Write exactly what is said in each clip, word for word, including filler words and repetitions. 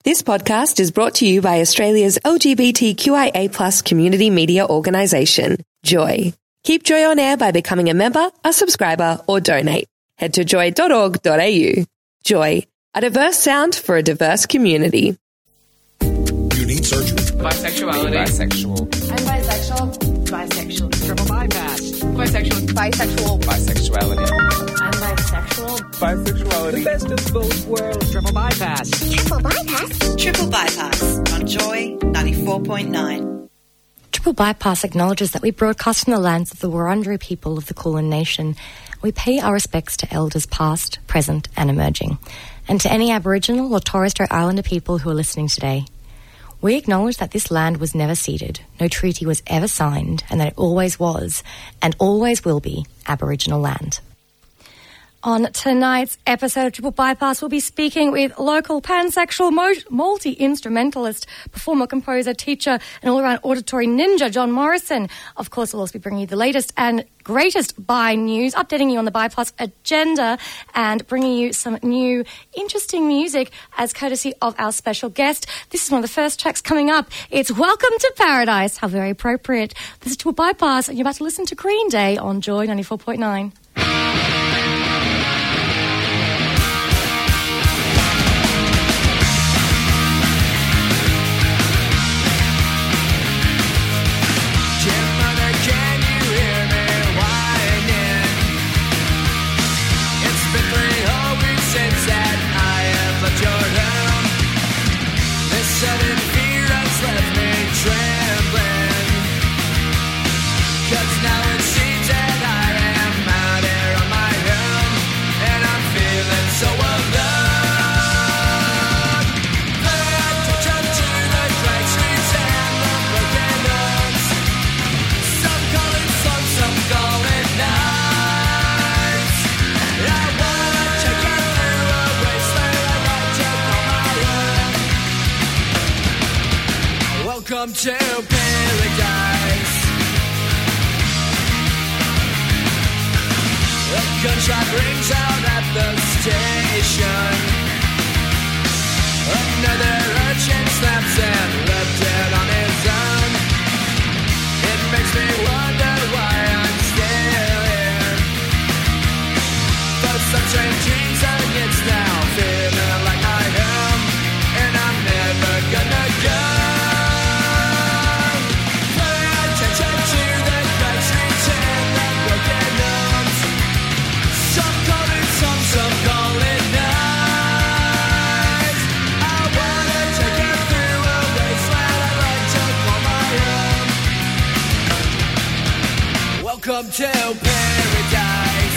This podcast is brought to you by Australia's L G B T Q I A plus community media organisation, Joy. Keep Joy on air by becoming a member, a subscriber, or donate. Head to joy dot org dot a u. Joy, a diverse sound for a diverse community. You need surgery. Bisexuality. Bisexual. I'm bisexual. Bisexual. Triple bypass. Bisexual. Bisexual. Bisexuality. I'm bisexual. Bisexuality. The best of both worlds. Triple bypass. Triple bypass. Triple Bypass on Joy ninety-four point nine. Triple Bypass acknowledges that we broadcast from the lands of the Wurundjeri people of the Kulin Nation. We pay our respects to elders past, present and emerging, and to any Aboriginal or Torres Strait Islander people who are listening today. We acknowledge that this land was never ceded, no treaty was ever signed, and that it always was, and always will be, Aboriginal land. On tonight's episode of Triple Bypass, we'll be speaking with local pansexual mo- multi-instrumentalist, performer, composer, teacher, and all-around auditory ninja, John Morrison. Of course, we'll also be bringing you the latest and greatest bi news, updating you on the Bypass agenda, and bringing you some new, interesting music as courtesy of our special guest. This is one of the first tracks coming up. It's Welcome to Paradise. How very appropriate. This is Triple Bypass, and you're about to listen to Green Day on Joy ninety-four point nine. Welcome to paradise. A gunshot rings out at the station. Another urchin snaps and left dead on his own. It makes me wonder why I'm still here. But some strange dreams against now, feeling like I am, and I'm never gonna go. Welcome to paradise.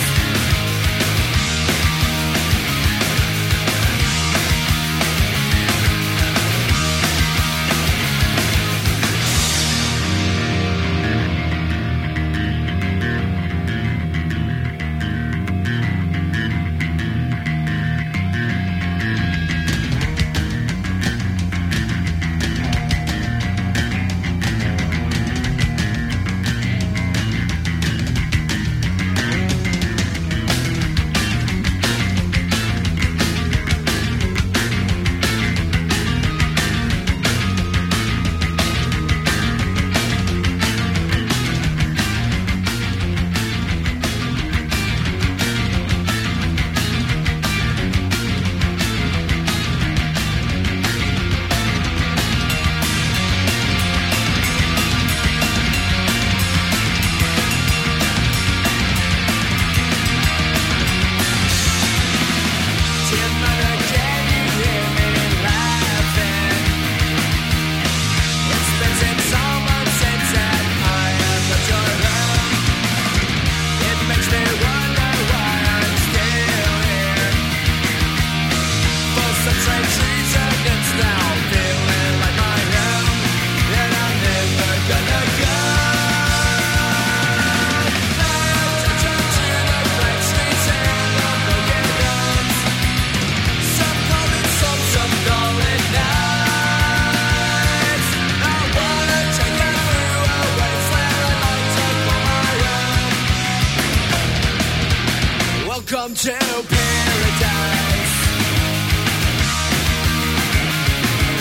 Welcome to paradise.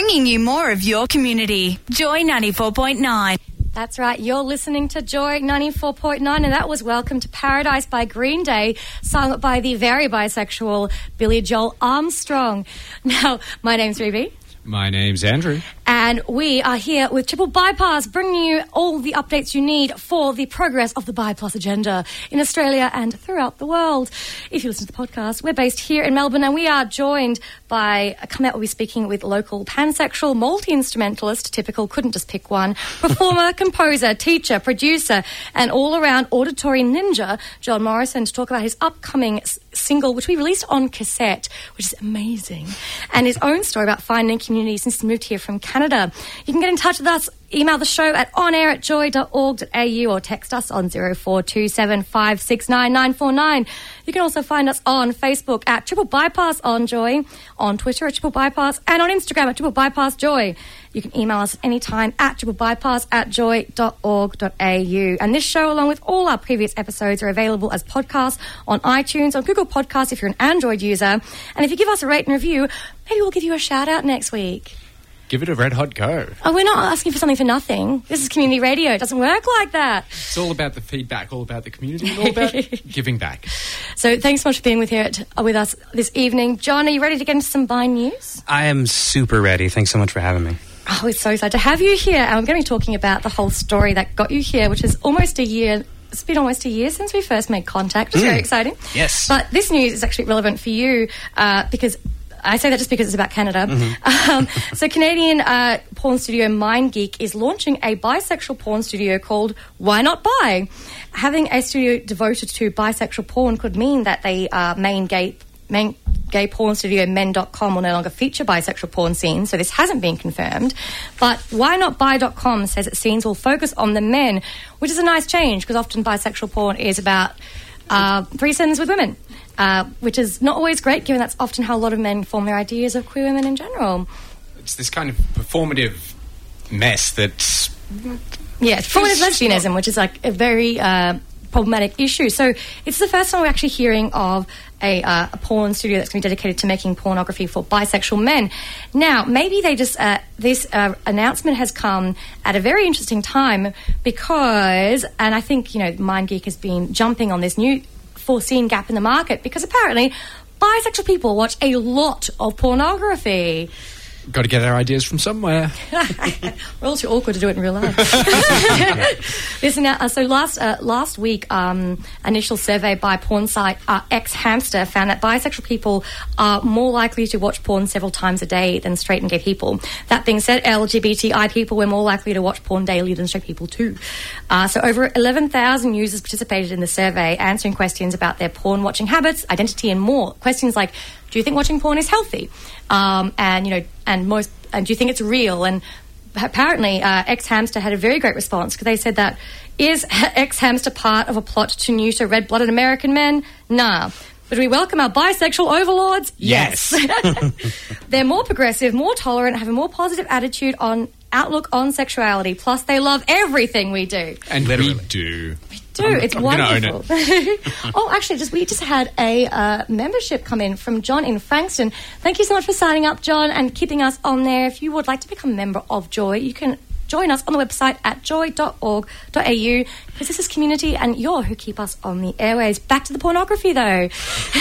bringing you more of your community. Joy ninety-four point nine. That's right, you're listening to Joy ninety-four point nine, and that was Welcome to Paradise by Green Day, sung by the very bisexual Billy Joel Armstrong. Now, my name's Ruby. My name's Andrew. And we are here with Triple Bypass, bringing you all the updates you need for the progress of the Bi Plus agenda in Australia and throughout the world. If you listen to the podcast, we're based here in Melbourne, and we are joined by, come out, we'll be speaking with local pansexual multi-instrumentalist, typical, couldn't just pick one, performer, composer, teacher, producer, and all-around auditory ninja, John Morrison, to talk about his upcoming s- single, which we released on cassette, which is amazing, and his own story about finding community since he moved here from Canada. You can get in touch with us, email the show at onair at joy dot org dot a u or text us on zero four two seven five six nine nine four nine. You can also find us on Facebook at Triple Bypass on Joy, on Twitter at Triple Bypass, and on Instagram at Triple Bypass Joy. You can email us anytime at triple bypass at joy dot org dot a u. And this show, along with all our previous episodes, are available as podcasts on iTunes, on Google Podcasts if you're an Android user. And if you give us a rate and review, maybe we'll give you a shout out next week. Give it a red hot go. Oh, we're not asking for something for nothing. This is community radio. It doesn't work like that. It's all about the feedback, all about the community, and all about giving back. So thanks so much for being with here at, uh, with us this evening. John, are you ready to get into some Bi news? I am super ready. Thanks so much for having me. Oh, it's so excited to have you here. And I'm going to be talking about the whole story that got you here, which is almost a year. It's been almost a year since we first made contact, which is mm. very exciting. Yes. But this news is actually relevant for you uh, because... I say that just because it's about Canada. Mm-hmm. Um, so Canadian uh, porn studio MindGeek is launching a bisexual porn studio called Why Not Bi? Having a studio devoted to bisexual porn could mean that the uh, main gay main gay porn studio men dot com will no longer feature bisexual porn scenes, so this hasn't been confirmed. But why not bi dot com says that scenes will focus on the men, which is a nice change because often bisexual porn is about uh, threesomes with women. Uh, which is not always great, given that's often how a lot of men form their ideas of queer women in general. It's this kind of performative mess that's... Yeah, it's performative lesbianism, which is like a very uh, problematic issue. So it's the first time we're actually hearing of a, uh, a porn studio that's going to be dedicated to making pornography for bisexual men. Now, maybe they just... Uh, this uh, announcement has come at a very interesting time because, and I think, you know, MindGeek has been jumping on this new... foreseen gap in the market because apparently bisexual people watch a lot of pornography. Got to get our ideas from somewhere. We're all too awkward to do it in real life. Listen, uh, so last uh, last week, um, initial survey by porn site uh, X Hamster found that bisexual people are more likely to watch porn several times a day than straight and gay people. That being said, L G B T I people were more likely to watch porn daily than straight people too. Uh, so over eleven thousand users participated in the survey, answering questions about their porn watching habits, identity, and more. Questions like, do you think watching porn is healthy? Um, and, you know, and most, and do you think it's real? And apparently, uh, X Hamster had a very great response because they said that, is X Hamster part of a plot to neuter red-blooded American men? Nah. But do we welcome our bisexual overlords? Yes. yes. They're more progressive, more tolerant, have a more positive attitude on outlook on sexuality. Plus, they love everything we do. And Literally. we do. Do. I'm, it's I'm wonderful. Oh, actually, just we just had a uh, membership come in from John in Frankston. Thank you so much for signing up, John, and keeping us on there. If you would like to become a member of Joy, you can join us on the website at joy dot org dot a u because this is community and you're who keep us on the airways. Back to the pornography, though.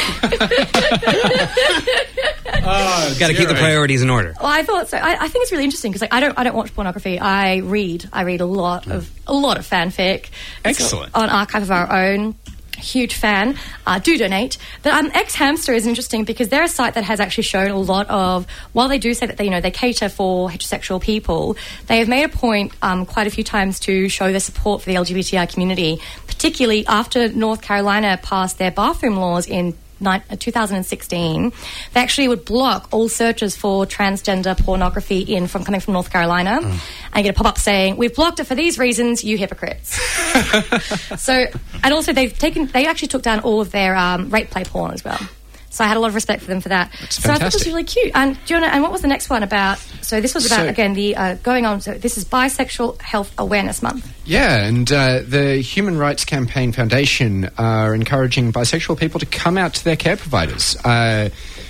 Oh, got to keep the priorities in order. Well, I thought so. I, I think it's really interesting because like I don't I don't watch pornography. I read. I read a lot of a lot of fanfic. Excellent. On Archive of Our Own. Huge fan. Uh, do donate. But um, X Hamster is interesting because they're a site that has actually shown a lot of, while they do say that they, you know, they cater for heterosexual people, they have made a point um, quite a few times to show their support for the L G B T I community, particularly after North Carolina passed their bathroom laws in two thousand sixteen. They actually would block all searches for transgender pornography in from coming from North Carolina, mm. and get a pop-up saying, "We've blocked it for these reasons, you hypocrites." So, and also they've taken, they actually took down all of their um, rape play porn as well. So I had a lot of respect for them for that. That's so fantastic. I thought this was really cute. And do you know, and what was the next one about? So this was about, so, again, the uh, going on, so this is Bisexual Health Awareness Month. Yeah, and uh, the Human Rights Campaign Foundation are encouraging bisexual people to come out to their care providers. Uh,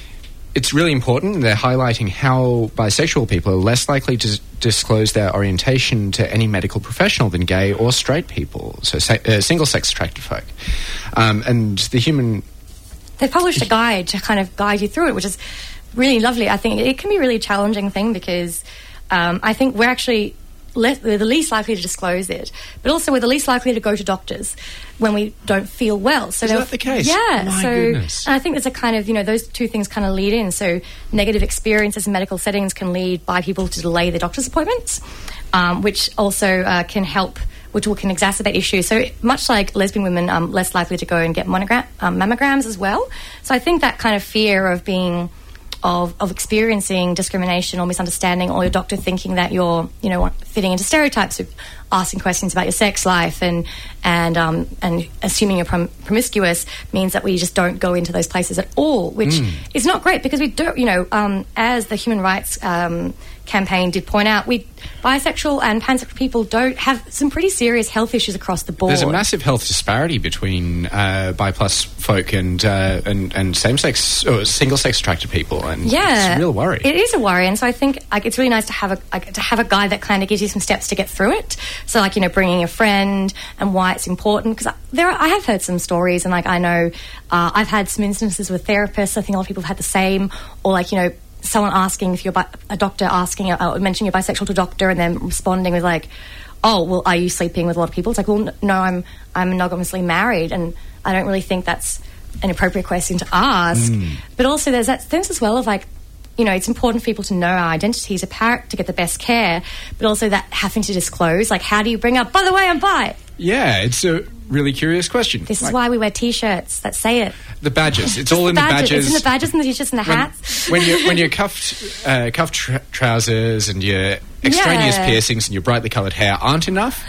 it's really important. They're highlighting how bisexual people are less likely to disclose their orientation to any medical professional than gay or straight people, so se- uh, single-sex attracted folk. Um, and the human... They published a guide to kind of guide you through it, which is really lovely. I think it can be a really challenging thing because um, I think we're actually... Le- we're the least likely to disclose it, but also we're the least likely to go to doctors when we don't feel well. So is that the case? Yeah. My so goodness. And I think there's a kind of, you know, those two things kind of lead in. So negative experiences in medical settings can lead by people to delay their doctor's appointments, um, which also uh, can help, which will, can exacerbate issues. So much like lesbian women, um, less likely to go and get monogram- um, mammograms as well. So I think that kind of fear of being... Of, of experiencing discrimination or misunderstanding, or your doctor thinking that you're, you know, fitting into stereotypes of asking questions about your sex life and and um, and assuming you're prom- promiscuous means that we just don't go into those places at all, which Mm. is not great because we don't, you know, um, as the human rights um, campaign did point out, we bisexual and pansexual people don't have some pretty serious health issues across the board. There's a massive health disparity between uh, bi plus folk and, uh, and and same sex or single sex attracted people, and yeah, it's a real worry. It is a worry, and so I think like it's really nice to have a like, to have a guide that kind of gives you some steps to get through it. So like, you know, bringing a friend and why it's important, because there are, I have heard some stories, and like I know uh, I've had some instances with therapists. I think a lot of people have had the same, or like, you know, someone asking if you're bi- a doctor asking uh, mentioning you're bisexual to a doctor and then responding with like, oh, well, are you sleeping with a lot of people? It's like, well, no, I'm I'm monogamously married, and I don't really think that's an appropriate question to ask. Mm. But also there's that sense as well of like, you know, it's important for people to know our identities, a parent to get the best care, but also that having to disclose, like, how do you bring up, by the way, I'm bi? Yeah, it's a really curious question. This Like, is why we wear T-shirts that say it. the badges. It's all in badges. the badges. It's in the badges and the T-shirts and the When, hats. when you're when you're cuffed uh, cuffed tr- trousers and your extraneous Yeah. piercings and your brightly coloured hair aren't enough.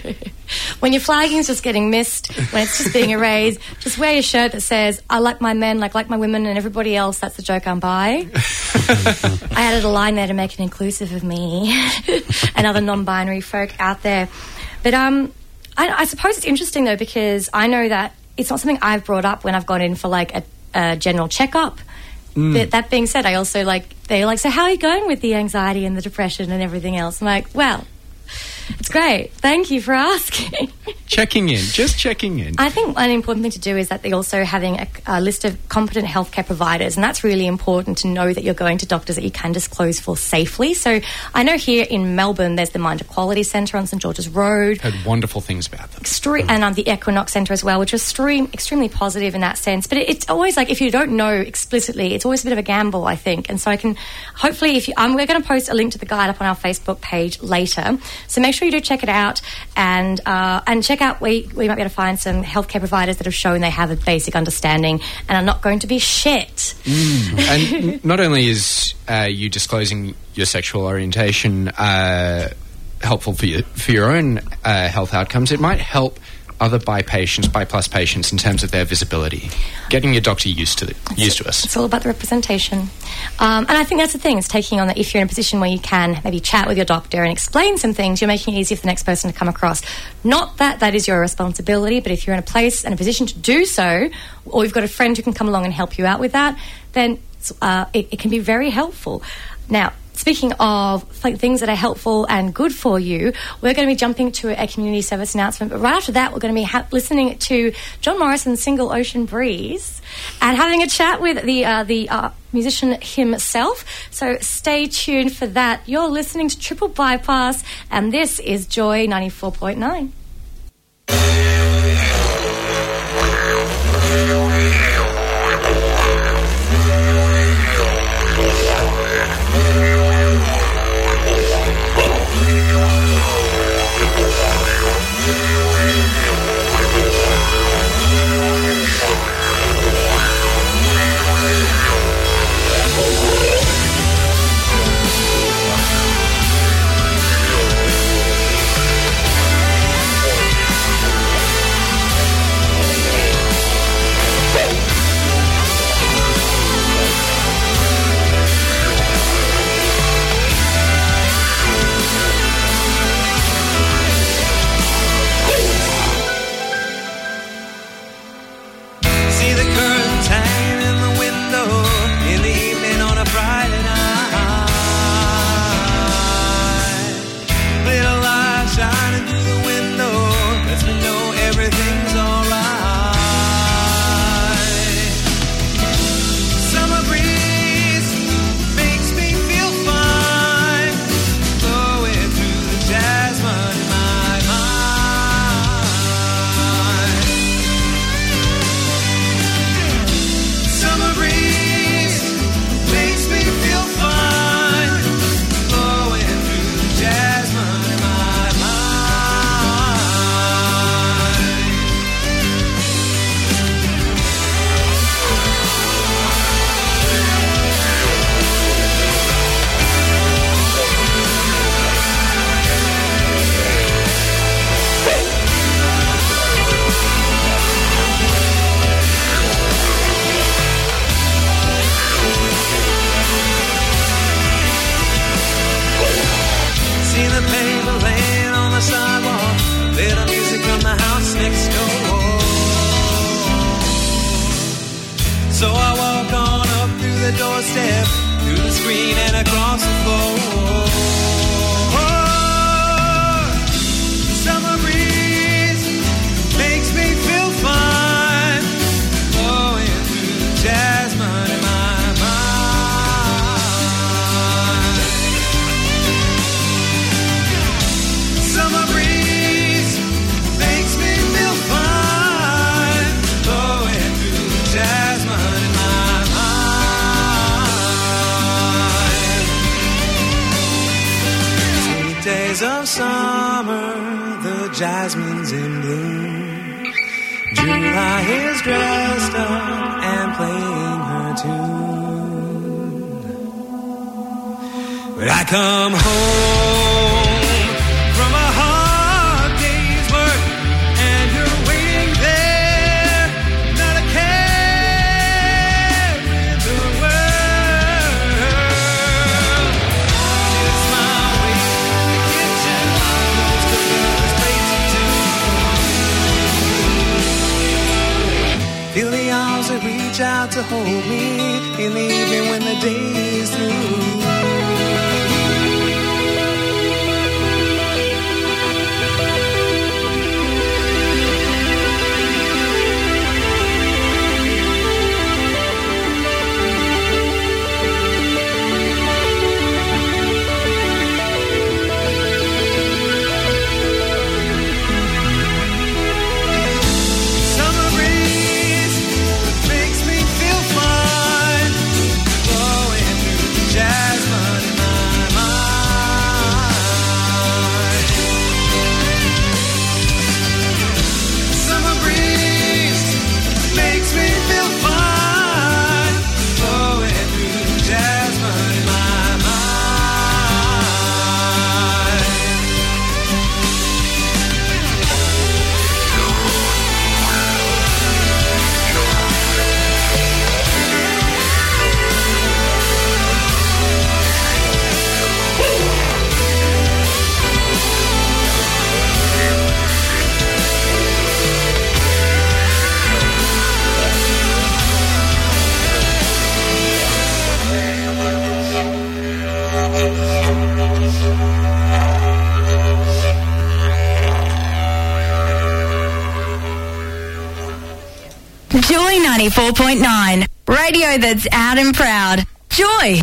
When your flagging's just getting missed, when it's just being erased, just wear your shirt that says, I like my men, like like my women and everybody else, that's the joke, I'm bi. I added a line there to make it inclusive of me and other non-binary folk out there. But um, I, I suppose it's interesting, though, because I know that it's not something I've brought up when I've gone in for, like, a, a general checkup. Mm. But that being said, I also, like, they're like, so how are you going with the anxiety and the depression and everything else? I'm like, well, it's great. Thank you for asking. Checking in, just checking in. I think an important thing to do is that they're also having a, a list of competent healthcare providers, and that's really important to know that you're going to doctors that you can disclose for safely. So I know here in Melbourne there's the Mind Equality Centre on St George's Road. Heard wonderful things about them. Extre- and um, the Equinox Centre as well, which is extreme, extremely positive in that sense. But it, it's always like, if you don't know explicitly, it's always a bit of a gamble, I think. And so I can, hopefully, if you, um, we're going to post a link to the guide up on our Facebook page later. So make sure you do check it out, and uh, and check out where you, where you might be able to find some healthcare providers that have shown they have a basic understanding and are not going to be shit. Mm. And n- not only is uh, you disclosing your sexual orientation uh, helpful for your, for your own uh, health outcomes, it might help other bi patients, bi plus patients, in terms of their visibility. Getting your doctor used to the, used to us. It's all about the representation. Um, and I think that's the thing, is taking on that if you're in a position where you can maybe chat with your doctor and explain some things, you're making it easier for the next person to come across. Not that that is your responsibility, but if you're in a place and a position to do so, or you've got a friend who can come along and help you out with that, then uh, it, it can be very helpful. Now, speaking of like, things that are helpful and good for you, we're going to be jumping to a community service announcement. But right after that, we're going to be ha- listening to John Morrison's single "Ocean Breeze" and having a chat with the uh, the uh, musician himself. So stay tuned for that. You're listening to Triple Bypass, and this is Joy ninety-four point nine. the doorstep, through the screen and across the floor. The summer breeze makes me feel fine, blowing through the jasmine in my mind. Summer breeze makes me feel fine, blowing through the jasmine in my mind. Sweet days of summer, the jasmine's in bloom. July is dressed up and playing her tune. But I come home from a hard day's work, and you're waiting there, not a care in the world. Just smile, wait in the kitchen, most of those plates are too. Feel the arms that reach out to hold me in the evening when the day is through. Summer breeze makes me feel fine, blowing through the jasmine in my mind. Summer breeze makes me feel fine, blowing through the jasmine in my mind. Joy ninety-four point nine. Radio that's out and proud. Joy.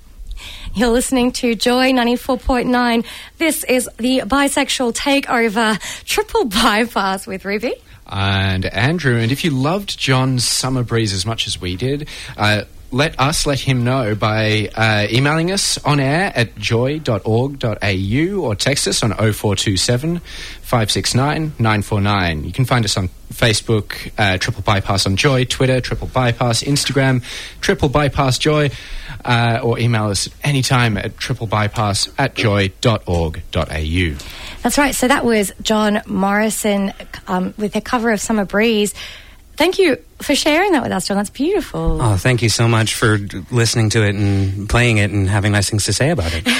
You're listening to Joy ninety-four point nine. This is the Bisexual Takeover Triple Bypass with Ruby. And Andrew, and if you loved John's Summer Breeze as much as we did, uh, let us let him know by uh, emailing us on air at joy dot org dot a u or text us on oh four two seven, five six nine, nine four nine. You can find us on Facebook, uh, Triple Bypass on Joy, Twitter, Triple Bypass, Instagram, Triple Bypass Joy, uh, or email us anytime at triplebypass at joy dot org dot a u. That's right. So that was John Morrison um, with their cover of Summer Breeze. Thank you for sharing that with us, John. That's beautiful. Oh, thank you so much for listening to it and playing it and having nice things to say about it.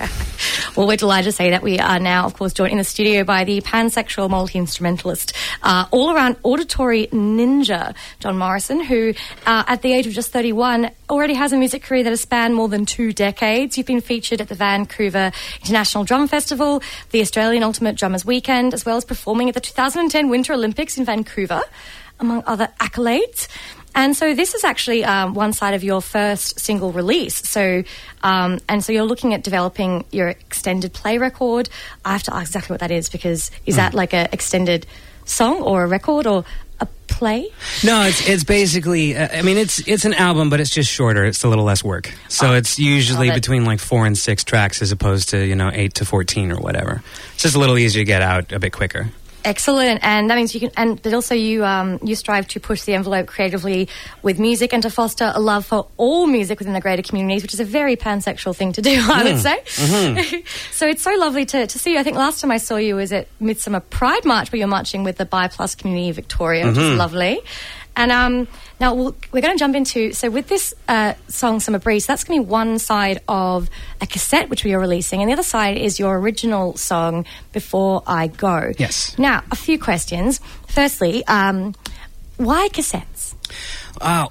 Well, we're delighted to say that we are now, of course, joined in the studio by the pansexual multi-instrumentalist, uh, all-around auditory ninja, John Morrison, who, uh, at the age of just thirty-one, already has a music career that has spanned more than two decades. You've been featured at the Vancouver International Drum Festival, the Australian Ultimate Drummers Weekend, as well as performing at the two thousand ten Winter Olympics in Vancouver, among other accolades. And so this is actually um, one side of your first single release. So, um, and so you're looking at developing your extended play record. I have to ask exactly what that is, because is mm. that like an extended song or a record or a play? No, it's it's basically, uh, I mean, it's it's an album, but it's just shorter. It's a little less work. So oh, it's usually between like four and six tracks as opposed to, you know, eight to fourteen or whatever. It's just a little easier to get out a bit quicker. Excellent, and that means you can, and but also you um, you strive to push the envelope creatively with music and to foster a love for all music within the greater communities, which is a very pansexual thing to do, I would say. Mm-hmm. So it's so lovely to, to see you. I think last time I saw you was at Midsummer Pride March, where you're marching with the Bi Plus community of Victoria, which mm-hmm. is lovely. And um, now we'll, we're going to jump into, so with this uh, song, Summer Breeze, that's going to be one side of a cassette which we are releasing, and the other side is your original song, Before I Go. Yes. Now, a few questions. Firstly, um, why cassettes? Uh,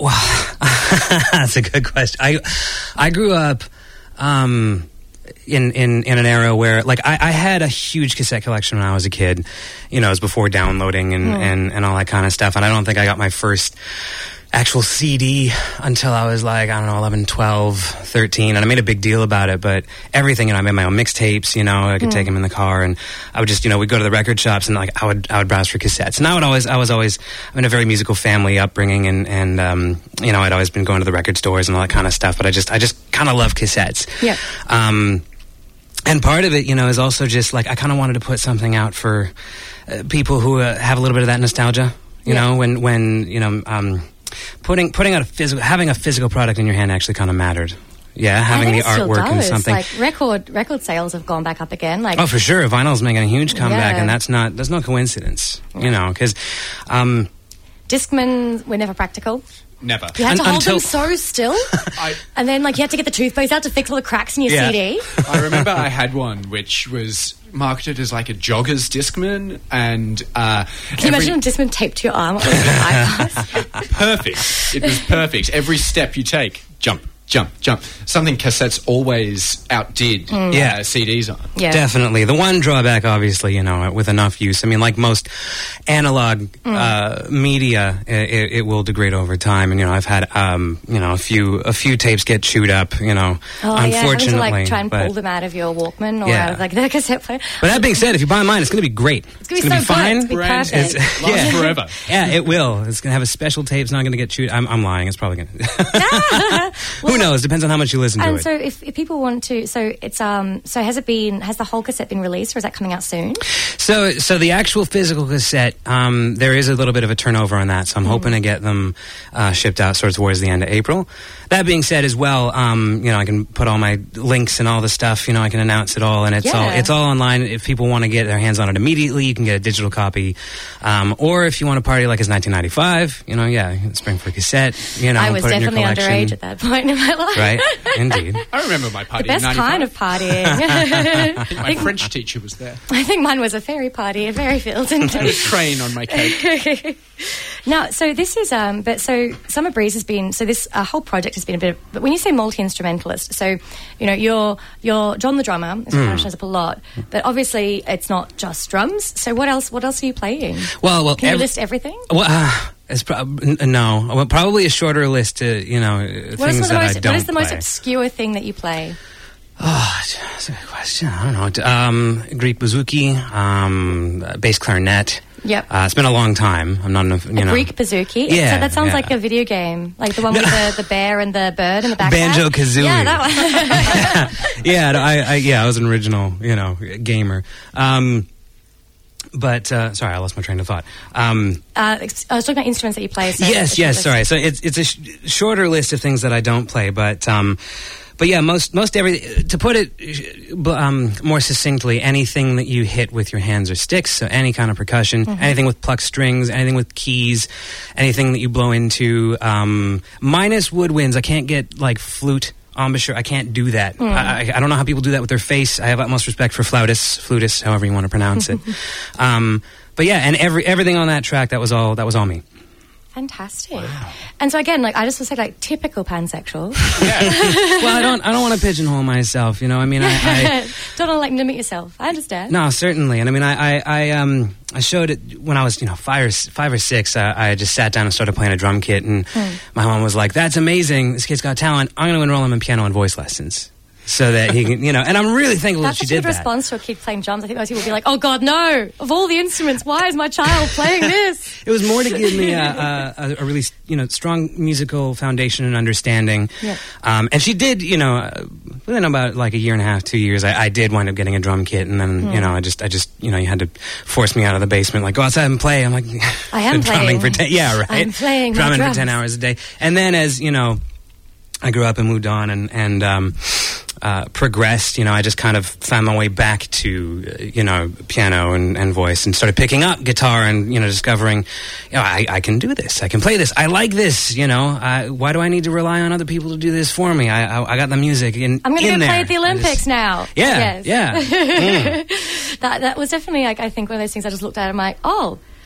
well, that's a good question. I I grew up um, in, in in an era where, like, I, I had a huge cassette collection when I was a kid. You know, it was before downloading and, Mm. and, and all that kind of stuff. And I don't think I got my first actual C D until I was like, I don't know, eleven, twelve, thirteen. And I made a big deal about it, but everything, you know, I made my own mixtapes, you know, I could Mm. take them in the car, and I would just, you know, we'd go to the record shops, and like I would, I would browse for cassettes. And I would always, I was always, I'm in a very musical family upbringing, and, and, um, you know, I'd always been going to the record stores and all that kind of stuff, but I just, I just kind of love cassettes. Yeah. Um, and part of it, you know, is also just like, I kind of wanted to put something out for uh, people who uh, have a little bit of that nostalgia, you Yeah. know, when, when, you know, um, Putting putting out a physical, having a physical product in your hand actually kind of mattered. Yeah, having I the think it still artwork and does. something. Like record record sales have gone back up again. Like Oh, for sure, vinyl's making a huge comeback, Yeah. and that's not that's no coincidence. You know, because um, Discman were never practical. Never. You had Un- to hold until- them so still, I, and then like you had to get the toothpaste out to fix all the cracks in your Yeah. C D. I remember I had one which was marketed as like a jogger's Discman, and uh, Can you every- imagine a Discman taped to your arm? What would it be like? perfect. It was perfect. Every step you take, jump, jump, jump. Something cassettes always outdid uh, Yeah. C Ds on. Yeah. Definitely. The one drawback, obviously, you know, with enough use, I mean, like most analog uh, media, it, it will degrade over time. And, you know, I've had, um, you know, a few a few tapes get chewed up, you know, Oh yeah, having unfortunately. to like try and but, pull them out of your Walkman or Yeah. out of like the cassette player. but that being said, if you buy mine, it's going to be great. It's gonna be so be good. fine. It's gonna be Brand perfect. It's- Lasts yeah. forever. Yeah, it will. It's going to have a special tape. It's not going to get chewed. I'm, I'm lying. It's probably going to. Who knows? Depends on how much you listen to And it. so, if, if people want to, so it's um, so has it been? Has the whole cassette been released, or is that coming out soon? So, so the actual physical cassette, um, there is a little bit of a turnover on that. So I'm hoping to get them uh, shipped out sort of towards the end of April. That being said, as well, um, you know, I can put all my links and all the stuff. You know, I can announce it all, and it's all Yeah. it's all online. If people want to get their hands on it immediately, you can get a digital copy. Um, or if you want to party like it's nineteen ninety-five, you know, yeah, you can spring for a cassette. You know, I was put it in your definitely collection. underage at that point in my life. Right, indeed. I remember my party The best in kind ninety-five. of partying. I think my French teacher was there. I think mine was a fairy party at Fairyfield. And I had a train on my cake. now, so this is, um, but so Summer Breeze has been, so this uh, whole project has been a bit of, but when you say multi-instrumentalist, so, you know, you're, you're John the drummer, as mm. shows up a lot, but obviously it's not just drums, so what else, what else are you playing? Well, well, Can you ev- list everything? Well, uh, it's prob- n- no, well, probably a shorter list to you know uh, What is, things the that most, I don't what is the most play. obscure thing that you play? Oh, that's a good question. I don't know. Um, Greek bouzouki, um, bass clarinet. Yep. Uh, it's been a long time. I'm not, enough, you A know. Greek bouzouki? Yeah, So that sounds yeah. like a video game. Like the one with the, the bear and the bird in the background. Banjo-Kazooie. Yeah, that one. yeah, I, I, yeah, I was an original, you know, gamer. Um, but uh, sorry, I lost my train of thought. Um, uh, ex- I was talking about instruments that you play. So yes, yes. Sorry. So it's it's a sh- shorter list of things that I don't play, but. Um, But yeah, most most every to put it um, more succinctly, anything that you hit with your hands or sticks, so any kind of percussion, Mm-hmm. anything with plucked strings, anything with keys, anything that you blow into, um, minus woodwinds. I can't get like flute, embouchure. I can't do that. Mm. I, I don't know how people do that with their face. I have utmost respect for flautists, flutists, however you want to pronounce it. um, but yeah, and every everything on that track that was all that was all me. Fantastic. And so again, like I just want to say, like typical pansexual. Well, I don't I don't want to pigeonhole myself. You know, I mean, I. I don't want to like limit yourself. I understand. No, certainly, and I mean, I, I, I, um, I showed it when I was, you know, five or five or six. Uh, I just sat down and started playing a drum kit, and Hmm. my mom was like, "That's amazing! This kid's got talent. I'm going to enroll him in piano and voice lessons." So that he can, you know, and I'm really thankful That's that she such a did good that. response to a kid playing drums. I think most people would be like, "Oh God, no! Of all the instruments, why is my child playing this?" It was more to give me a, a, a really, you know, strong musical foundation and understanding. Yeah. Um, and she did, you know, uh, within about like a year and a half, two years, I, I did wind up getting a drum kit, and then, Mm. you know, I just, I just, you know, you had to force me out of the basement, like go outside and play. I'm like, I am been drumming playing. for ten, yeah, right. I'm playing my drumming drums. for ten hours a day, and then as you know, I grew up and moved on, and and. Um, Uh, progressed, you know, I just kind of found my way back to, uh, you know, piano and, and voice, and started picking up guitar and, you know, discovering, you know, I, I can do this. I can play this. I like this, you know. I, why do I need to rely on other people to do this for me? I I, I got the music in I'm going to in go there. play at the I Olympics just- now. Yeah, Yes. yeah. Mm. that that was definitely like I think one of those things I just looked at. I'm like, oh.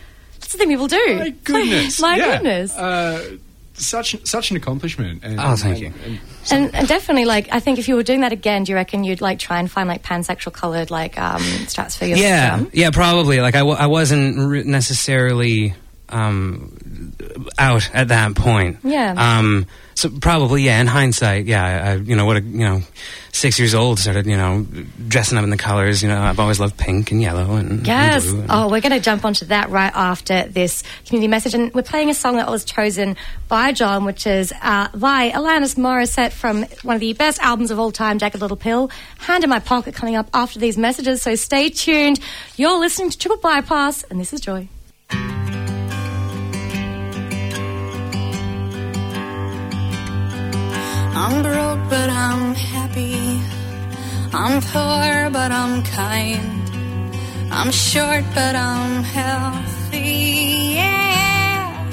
That's the thing people do. My goodness. My Yeah. goodness. Uh, such such an accomplishment. And, Oh, thank and- you. and- And, and definitely, like, I think if you were doing that again, do you reckon you'd, like, try and find, like, pansexual coloured, like, um, straps for your Yeah, drum? yeah, probably. Like I, w- I wasn't re- necessarily um, out at that point. Yeah. Um, so probably, yeah. In hindsight, yeah. I, I, you know, what a you know, six years old, started you know, dressing up in the colors. You know, I've always loved pink and yellow and, Yes. and blue. And, Oh, we're going to jump onto that right after this community message. And we're playing a song that was chosen by John, which is uh, by Alanis Morissette from one of the best albums of all time, Jagged Little Pill. Hand in My Pocket coming up after these messages. So stay tuned. You're listening to Triple Bypass, and this is Joy. I'm broke, but I'm happy. I'm poor, but I'm kind. I'm short, but I'm healthy. Yeah.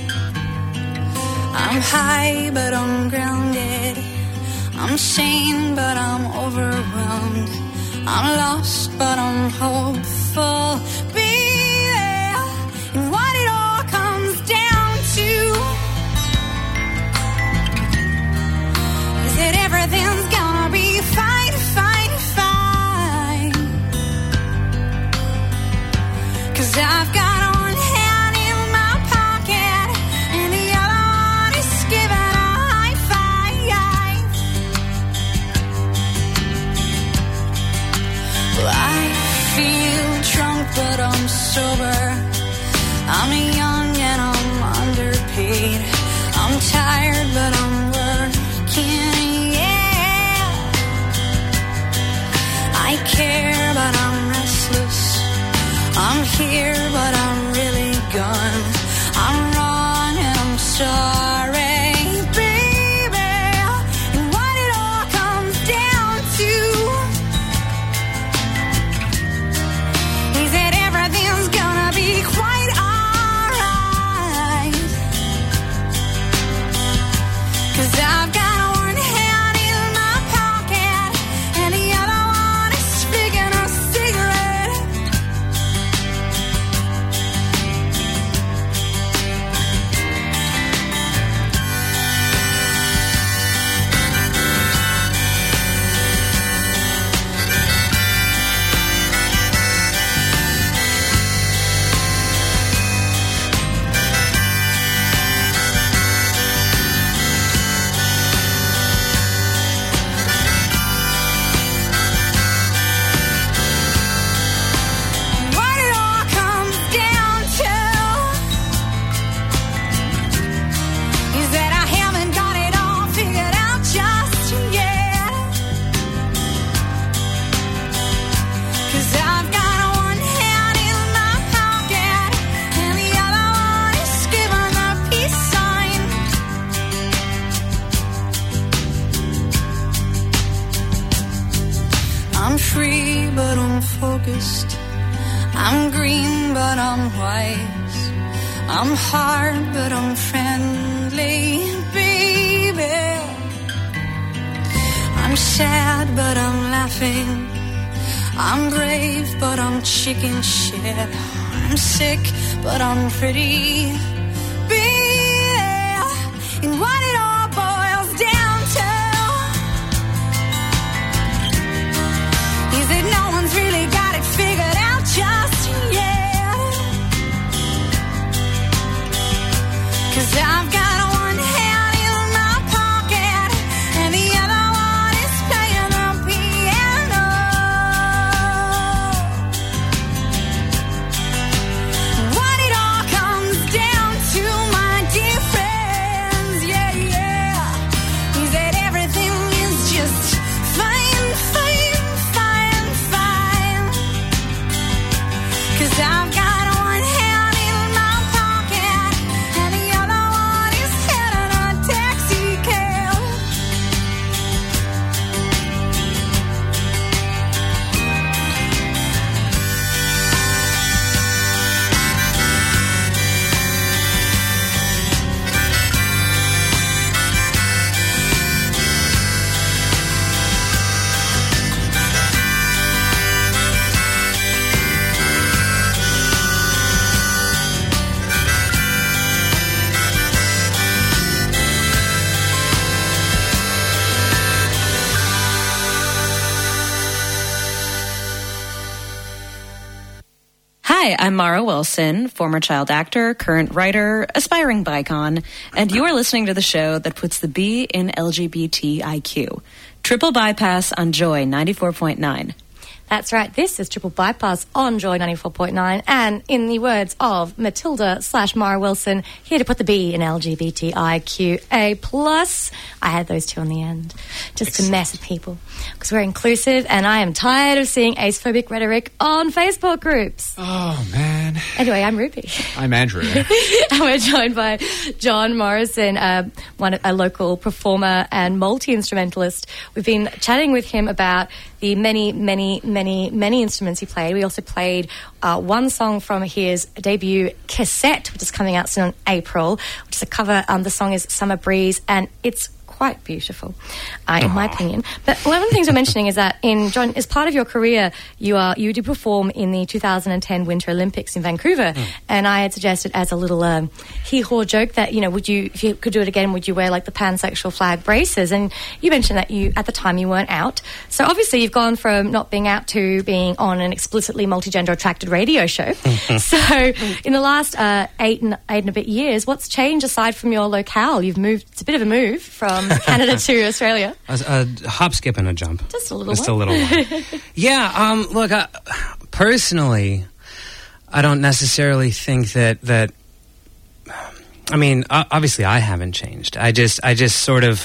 I'm high, but I'm grounded. I'm sane, but I'm overwhelmed. I'm lost, but I'm hopeful. Baby, and what it all comes down to is that everything's gonna be fine, fine, fine. 'Cause I've got one hand in my pocket and the other one is giving a high five. Well, I feel drunk, but I'm sober. I'm young and I'm underpaid. I'm tired, but I'm working, yeah. I care, but I'm restless. I'm here, but I'm really gone. I'm wrong and I'm sorry, baby. And what it all comes down to is that everything's gonna be quite alright. 'Cause I've got one hand in my pocket and the other one is sticking a cigarette. What it all comes down to is that I haven't got it all figured out just yet. 'Cause I've got one hand in my pocket and the other one is giving the peace sign. I'm free, but I'm focused. I'm green, but I'm wise. I'm hard, but I'm friendly, baby. I'm sad, but I'm laughing. I'm brave, but I'm chicken shit. I'm sick, but I'm pretty, baby. And what it all boils down to is that no one's really got it figured out just yet. 'Cause I've got one hand in my pocket and the other one is playing the piano. What it all comes down Hi, I'm Mara Wilson, former child actor, current writer, aspiring bicon, and you are listening to the show that puts the B in L G B T I Q. Triple Bypass on Joy ninety-four point nine. That's right. This is Triple Bypass on Joy ninety-four point nine. And in the words of Matilda slash Mara Wilson, here to put the B in L G B T I Q A plus. I had those two on the end just Excellent. to mess with people because we're inclusive, and I am tired of seeing ace-phobic rhetoric on Facebook groups. Oh, man. Anyway, I'm Ruby. I'm Andrew. And we're joined by John Morrison, uh, one a local performer and multi-instrumentalist. We've been chatting with him about the many, many, many, many instruments he played. We also played uh, one song from his debut cassette, which is coming out soon in April, which is a cover. Um, the song is Summer Breeze, and it's quite beautiful, uh, in my opinion. But one of the things we're mentioning is that, in John, as part of your career, you are you did perform in the two thousand ten Winter Olympics in Vancouver, mm. and I had suggested as a little um, hee-haw joke that, you know, would you, if you could do it again, would you wear like the pansexual flag braces? And you mentioned that you at the time you weren't out, so obviously you've gone from not being out to being on an explicitly multigender attracted radio show. So in the last uh, eight and eight and a bit years, what's changed aside from your locale? You've moved. It's a bit of a move from Canada to Australia. A, a hop, skip, and a jump. Just a little Just one. a little one. Yeah, um, look, I, personally, I don't necessarily think that, that I mean, obviously I haven't changed. I just, I just sort of,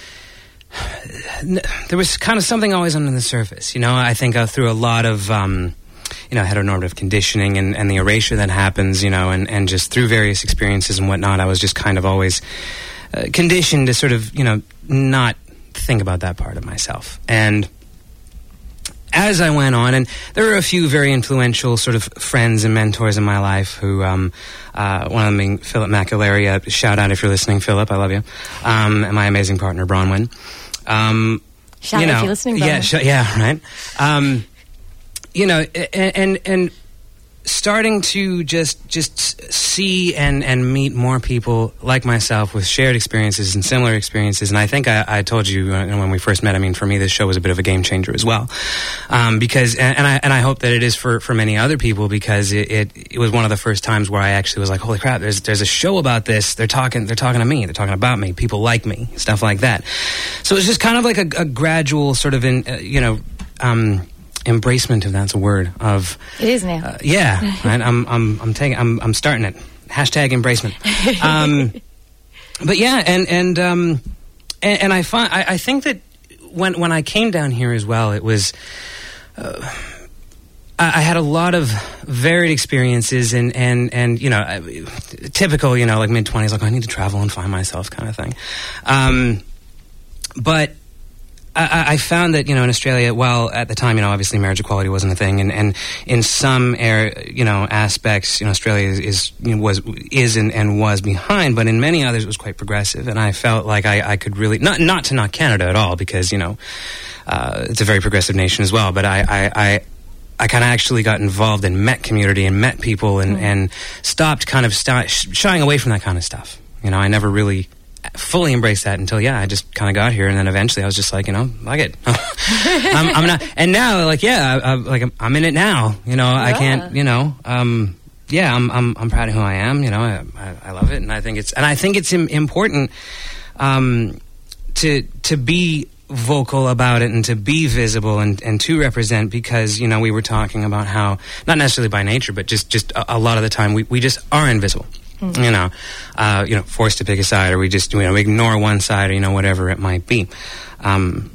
there was kind of something always under the surface, you know? I think uh, through a lot of, um, you know, heteronormative conditioning and, and the erasure that happens, you know, and, and just through various experiences and whatnot, I was just kind of always uh, conditioned to sort of, you know, not think about that part of myself. And as I went on, and there were a few very influential sort of friends and mentors in my life who, um, uh, one of them being Philip McAlery. Shout out if you're listening, Philip, I love you. Um, and my amazing partner, Bronwyn. Um, Shout you out know, if you're listening, yeah, Bronwyn. sh- yeah, right. Um, you know, and, and, and starting to just just see and, and meet more people like myself with shared experiences and similar experiences. And I think I, I told you when we first met, I mean, for me, this show was a bit of a game changer as well. Um, because, and, and I and I hope that it is for, for many other people, because it, it, it was one of the first times where I actually was like, holy crap, there's there's a show about this. They're talking they're talking to me. They're talking about me. People like me, stuff like that. So it's just kind of like a, a gradual sort of, in, uh, you know, um, embracement, if that's a word, of it is now. Uh, yeah, right? I'm I'm I'm taking I'm I'm starting it. Hashtag embracement. Um, but yeah, and and um, and, and I find I, I think that when when I came down here as well, it was. Uh, I I had a lot of varied experiences, and, and, and you know, typical, you know, like mid-twenties, like, I need to travel and find myself kind of thing. Um, but I, I found that, you know, in Australia, well, at the time, you know, obviously marriage equality wasn't a thing, and, and in some, air, you know, aspects, you know, Australia is, is you know, was is and, and was behind, but in many others it was quite progressive, and I felt like I, I could really, not not to knock Canada at all, because, you know, uh, it's a very progressive nation as well, but I, I, I I kind of actually got involved and met community and met people and, mm. and stopped kind of st- shying away from that kind of stuff. You know, I never really fully embraced that until, yeah, I just kind of got here, and then eventually I was just like, you know, like it. I'm, I'm not, and now, like, yeah, I, I, like I'm, I'm in it now. You know, yeah. I can't, you know, um, yeah, I'm, I'm, I'm proud of who I am. You know, I, I, I love it, and I think it's, and I think it's im- important um, to to be vocal about it and to be visible and, and to represent, because, you know, we were talking about how, not necessarily by nature, but just, just a, a lot of the time we, we just are invisible. Mm-hmm. You know, uh, you know, forced to pick a side, or we just, you know, we ignore one side, or, you know, whatever it might be. Um,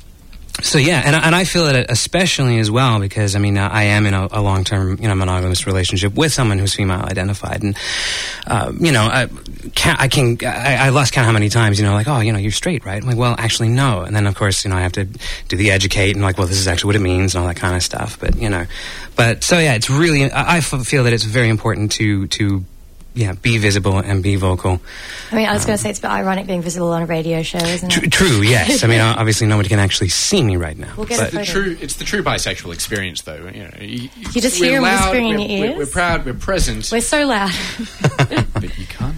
so yeah, and, and I feel it especially as well because, I mean, uh, I am in a, a long-term, you know, monogamous relationship with someone who's female identified, and uh, you know, I can I can I, I lost count how many times, you know, like, oh, you know, you're straight, right? I'm like, well, actually, no. And then of course, you know, I have to do the educate and like, well, this is actually what it means and all that kind of stuff. But you know, but so yeah, it's really I, I feel that it's very important to to. Yeah, be visible and be vocal. I mean, I was um, going to say it's a bit ironic being visible on a radio show, isn't tr- it? True, yes. I mean, obviously nobody can actually see me right now. We'll get but the true, it's the true bisexual experience, though. You know, you, you just hear them whispering in your ears. We're, we're proud. We're present. We're so loud. But you can't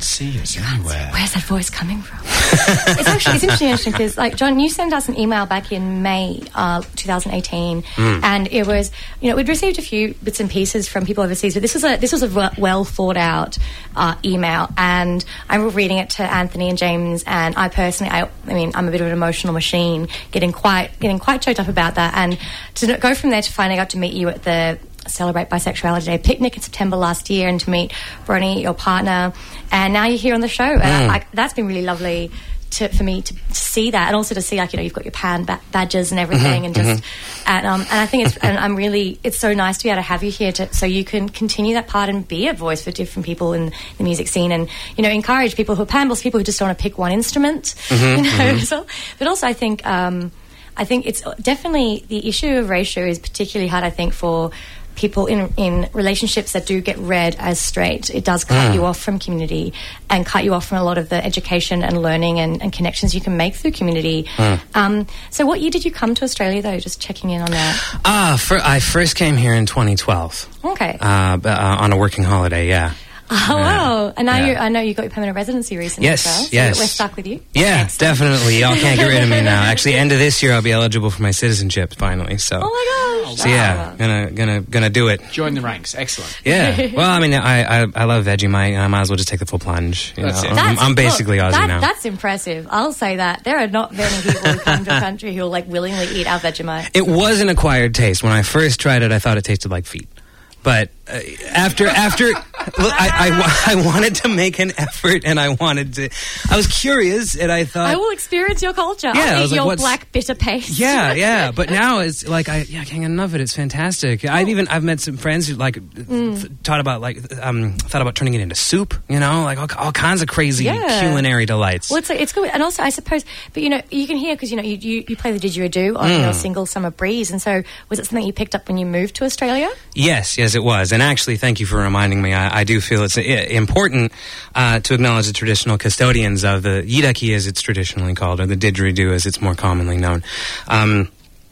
can't see us anywhere. Where's that voice coming from? It's actually it's interesting because, like, John, you sent us an email back in May uh, twenty eighteen, Mm. and it was, you know, we'd received a few bits and pieces from people overseas, but this was a this was a well thought out uh, email, and I remember reading it to Anthony and James, and I personally, I, I mean, I'm a bit of an emotional machine, getting quite getting quite choked up about that, and to go from there to finally got to meet you at the Celebrate Bisexuality Day picnic in September last year, and to meet Bronnie, your partner, and now you're here on the show. And I, I, that's been really lovely to, for me to, to see that, and also to see, like, you know, you've got your pan ba- badges and everything, Mhm, and just mhm. and um and I think it's and I'm really it's so nice to be able to have you here to so you can continue that part and be a voice for different people in the music scene, and, you know, encourage people who are panels, people who just don't want to pick one instrument, Mhm, you know. mhm. So, but also I think um I think it's definitely the issue of ratio is particularly hard, I think, for people in in relationships that do get read as straight. It does cut Mm. you off from community and cut you off from a lot of the education and learning and, and connections you can make through community. Mm. Um, so what year did you come to Australia, though? Just checking in on that. Ah, for, I first came here in twenty twelve. Okay. Uh, b- uh, on a working holiday, yeah. Oh, wow. And now yeah. you I know you got your permanent residency recently Yes, as well. So yes. we're stuck with you. Yeah, definitely. Y'all can't get rid of me now. Actually, end of this year, I'll be eligible for my citizenship finally. So, Oh my gosh. so yeah, gonna gonna gonna do it. Join the ranks. Excellent. Yeah. Well, I mean, I I, I love Vegemite, and I might as well just take the full plunge. You That's know, it. I'm, I'm basically look, Aussie that, now. That's impressive. I'll say that. There are not many people who come to a country who will, like, willingly eat our Vegemite. It was an acquired taste. When I first tried it, I thought it tasted like feet. But uh, after after look, I, I wa- I wanted to make an effort, and I wanted to. I was curious, and I thought, I will experience your culture. Yeah, I I'll was eat like, your what's- black bitter paste. yeah, yeah. But now it's like I yeah, I can't get enough of it. It's fantastic. I've even I've met some friends who like Mm. th- thought about like um thought about turning it into soup. You know, like all, all kinds of crazy Yeah. culinary delights. Well, it's like, it's good, and also I suppose, but, you know, you can hear because, you know, you, you you play the didgeridoo on Mm. your single Summer Breeze, and so was it something you picked up when you moved to Australia? Yes, yes, it was. And actually, thank you for reminding me. I, I do feel it's uh, important uh, to acknowledge the traditional custodians of the yidaki, as it's traditionally called, or the didgeridoo, as it's more commonly known. Um,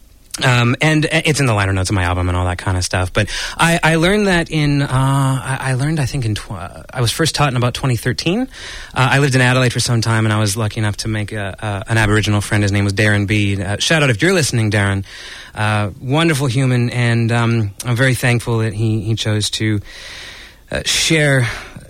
Um, and it's in the liner notes of my album and all that kind of stuff. But I, I learned that in, uh, I, I learned, I think, in, tw- uh, I was first taught in about twenty thirteen. Uh, I lived in Adelaide for some time, and I was lucky enough to make a, a, an Aboriginal friend. His name was Darren Bede. Uh, shout out if you're listening, Darren. Uh, wonderful human, and um, I'm very thankful that he, he chose to uh, share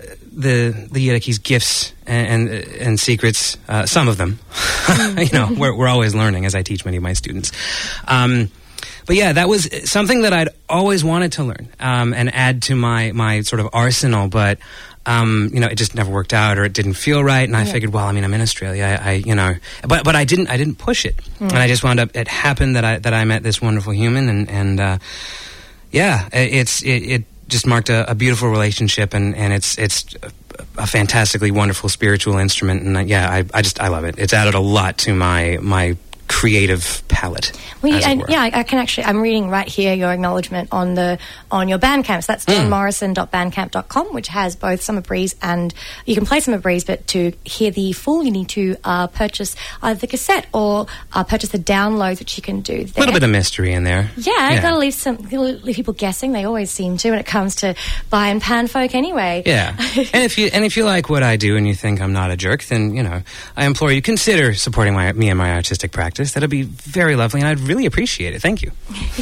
the the Yidaki's gifts and and, and secrets, uh, some of them. you know, we're, we're always learning, as I teach many of my students. Um, but yeah, that was something that I'd always wanted to learn um, and add to my my sort of arsenal. But um, you know, it just never worked out, or it didn't feel right. And I Yeah. figured, well, I mean, I'm in Australia. I, I you know, but but I didn't I didn't push it, Mm. and I just wound up. It happened that I that I met this wonderful human, and and uh, yeah, it, it's it. it just marked a, a beautiful relationship, and, and it's it's a fantastically wonderful spiritual instrument, and uh, yeah, I, I just I love it. It's added a lot to my my creative palette. Well, you, as it and were. yeah, I, I can actually. I'm reading right here your acknowledgement on the on your Bandcamp. So that's Mm. john morrison dot bandcamp dot com, which has both Summer Breeze and you can play Summer Breeze. But to hear the full, you need to uh, purchase either the cassette or uh, purchase the downloads, which you can do. A There. little bit of mystery in there. Yeah, you got to leave some gotta leave people guessing. They always seem to when it comes to buy and pan folk. Anyway. Yeah, and if you and if you like what I do and you think I'm not a jerk, then you know I implore you consider supporting my me and my artistic practice. That'd be very lovely, and I'd really appreciate it. Thank you.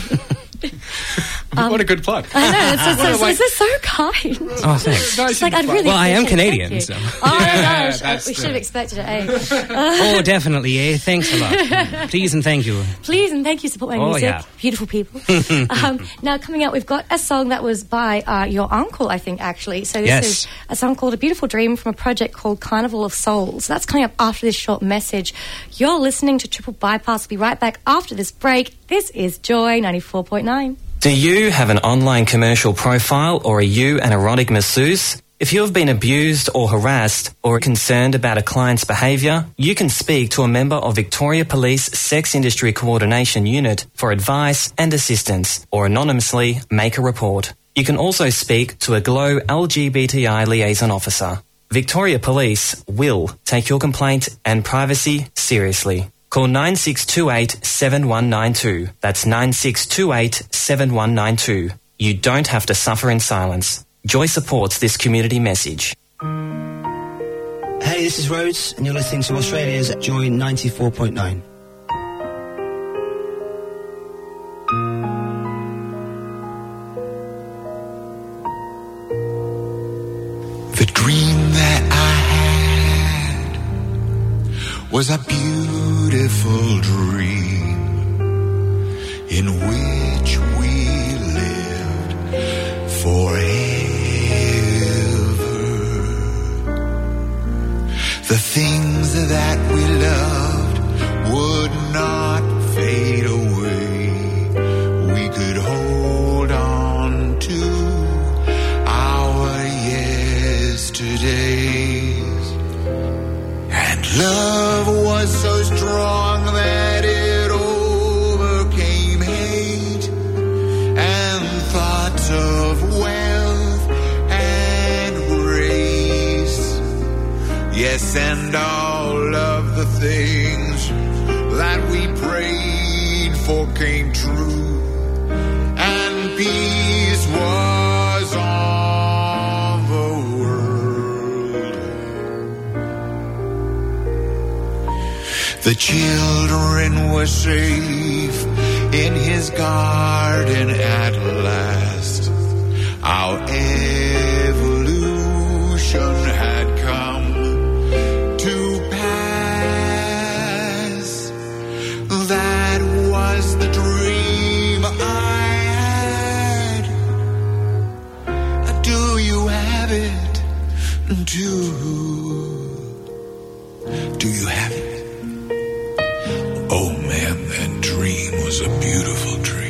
Um, what a good plug. I know. It's, it's, What a, it's, like- it's, it's so kind. Oh, thanks. It's like, I'd really Well, I am appreciate it. Canadian, Thank you. so. Oh my Yeah, gosh, that's we the- should have expected it. Eh? Oh, definitely. Eh? Thanks a lot. Please and thank you. Please and thank you. Support my Oh, music. yeah. Beautiful people. um, now coming up, we've got a song that was by uh, your uncle, I think, actually. So this Yes. is a song called "A Beautiful Dream" from a project called Carnival of Souls. So that's coming up after this short message. You're listening to Triple Bypass. We'll be right back after this break. This is Joy ninety-four point nine. Do you have an online commercial profile, or are you an erotic masseuse? If you have been abused or harassed or are concerned about a client's behaviour, you can speak to a member of Victoria Police Sex Industry Coordination Unit for advice and assistance, or anonymously make a report. You can also speak to a Glow L G B T I liaison officer. Victoria Police will take your complaint and privacy seriously. Call nine six two eight, seven one nine two. That's nine six two eight, seven one nine two. You don't have to suffer in silence. Joy supports this community message. Hey, this is Rhodes, and you're listening to Australia's Joy ninety-four point nine. The dream that I had was a beautiful dream in which we lived forever. The things that we loved would not fade away. We could hold on to our yesterdays. And love was so strong that it overcame hate and thoughts of wealth and grace. Yes, and all of the things that we prayed for came true, and peace was on the world. The children were safe in his garden at last. Our evolution had come to pass. That was the dream I had. Do you have it too? Do you have it? Oh man, that dream was a beautiful dream.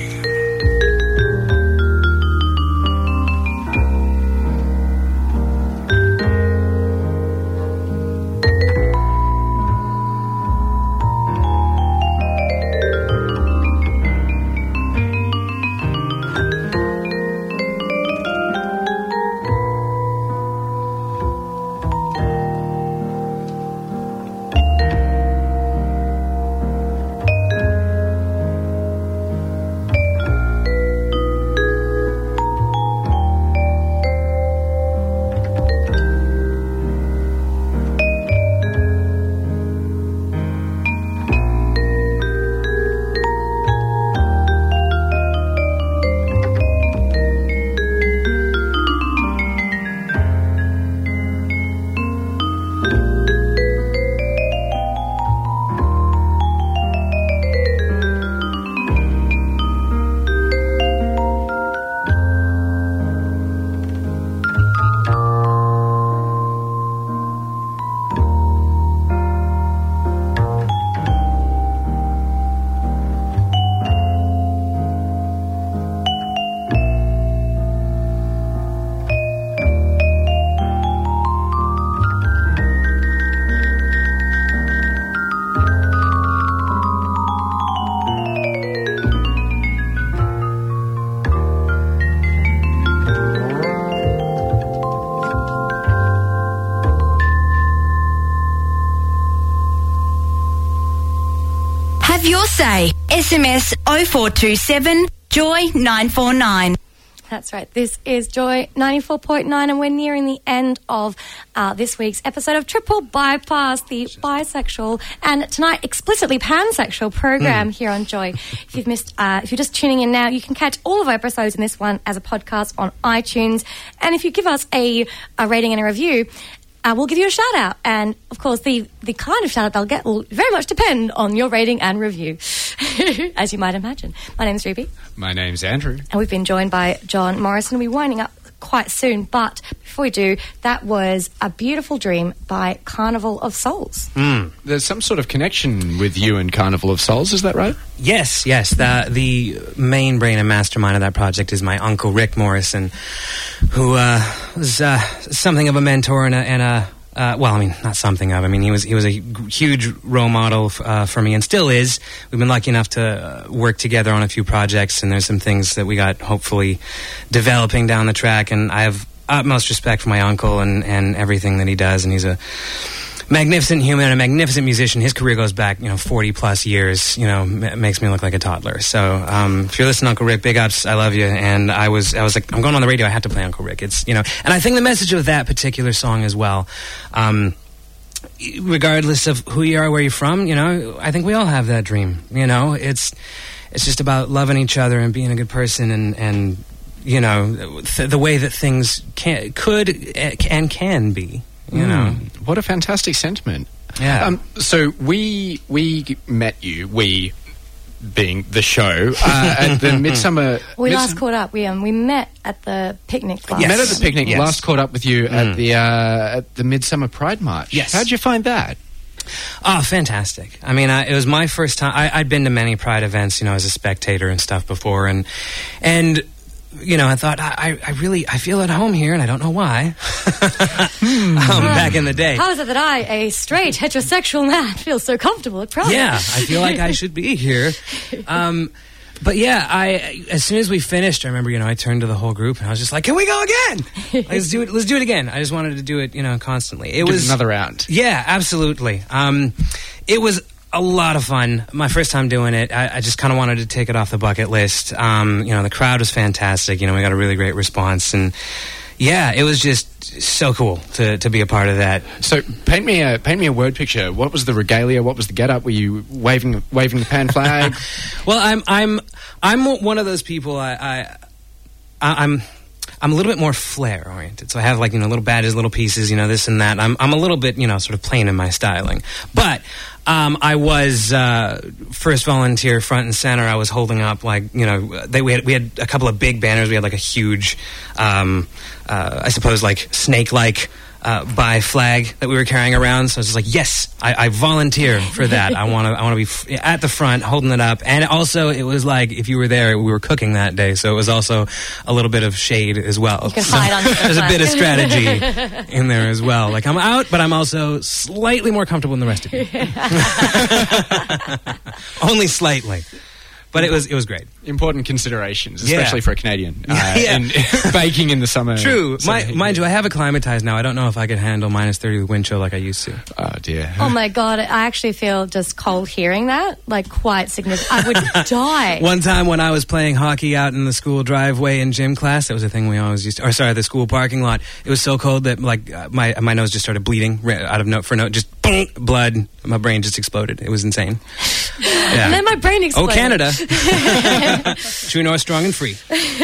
Have your say. S M S oh four two seven Joy nine four nine. That's right. This is Joy ninety-four point nine, and we're nearing the end of uh, this week's episode of Triple Bypass, the bisexual and tonight explicitly pansexual program mm. here on Joy. If you've missed, uh, if you're just tuning in now, you can catch all of our episodes in this one as a podcast on iTunes. And if you give us a, a rating and a review, Uh, we'll give you a shout out, and of course the, the kind of shout out they'll get will very much depend on your rating and review, as you might imagine. My name's Ruby. My name's Andrew. And we've been joined by John Morrison. We'll be winding up quite soon, but before we do, that was A Beautiful Dream by Carnival of Souls. Mm. There's some sort of connection with you and Carnival of Souls, is that right? Yes, yes. The, the main brain and mastermind of that project is my uncle Rick Morrison, who uh, was uh, something of a mentor and a, and a Uh, well, I mean, not something of. I mean, he was he was a huge role model uh, for me, and still is. We've been lucky enough to uh, work together on a few projects, and there's some things that we got hopefully developing down the track. And I have utmost respect for my uncle and, and everything that he does. And he's a magnificent human and a magnificent musician. His career goes back, you know, forty plus years. You know, m- makes me look like a toddler. So, um, if you're listening, Uncle Rick, big ups. I love you. And I was, I was like, I'm going on the radio. I had to play Uncle Rick. It's, you know, and I think the message of that particular song as well, um, regardless of who you are, where you're from, you know, I think we all have that dream. You know, it's it's just about loving each other and being a good person, and and you know, th- the way that things can, could and can be. You Mm. know, what a fantastic sentiment. Yeah. Um, so we we met you. We. Being the show uh, at the Midsummer. We Midsum- last caught up. We um we met at the picnic. Last Yes. Met at the picnic. Yes. Last caught up with you Mm. at the uh, at the Midsummer Pride March. Yes. How'd you find that? Oh, fantastic. I mean, I, it was my first time. I, I'd been to many Pride events, you know, as a spectator and stuff before. And, and you know, I thought, I, I really, I feel at home here, and I don't know why. um, back in the day. How is it that I, a straight heterosexual man, feel so comfortable at Pride? Yeah, I feel like I should be here. Um, but yeah, I as soon as we finished, I remember, you know, I turned to the whole group and I was just like, "Can we go again? Let's do it. Let's do it again." I just wanted to do it, you know, constantly. It Do was another round. Yeah, absolutely. Um, it was a lot of fun. My first time doing it, I, I just kind of wanted to take it off the bucket list. Um, you know, the crowd was fantastic. You know, we got a really great response, and yeah, it was just so cool to, to be a part of that. So paint me a paint me a word picture. What was the regalia? What was the get up? Were you waving waving the pan flag? Well, I'm I'm I'm one of those people. I, I I'm. I'm a little bit more flair oriented, so I have like you know little badges, little pieces, you know this and that. I'm I'm a little bit you know sort of plain in my styling, but um, I was uh, first volunteer front and center. I was holding up like you know they we had we had a couple of big banners. We had like a huge, um, uh, I suppose like snake like. Uh, by flag that we were carrying around, so I was just like, yes, I, I volunteer for that. I want to, I want to be f- at the front holding it up. And also, it was like if you were there, we were cooking that day, so it was also a little bit of shade as well. You could so hide under the there's a flag. bit of strategy in there as well. Like I'm out, but I'm also slightly more comfortable than the rest of you. Only slightly. But it was it was great. Important considerations, Yeah. especially for a Canadian. Uh, Yeah. And baking in the summer. True. summer My, heat. mind you, I have acclimatized now. I don't know if I could handle minus thirty with wind chill like I used to. Oh, dear. Oh my god, I actually feel just cold hearing that, like quite significant. I would die. One time when I was playing hockey out in the school driveway in gym class, that was a thing we always used to, or sorry, the school parking lot. It was so cold that like uh, my my nose just started bleeding right out of note for note, just boom, blood. My brain just exploded. It was insane. Yeah. And then my brain exploded. Oh, Canada. True north, strong and free.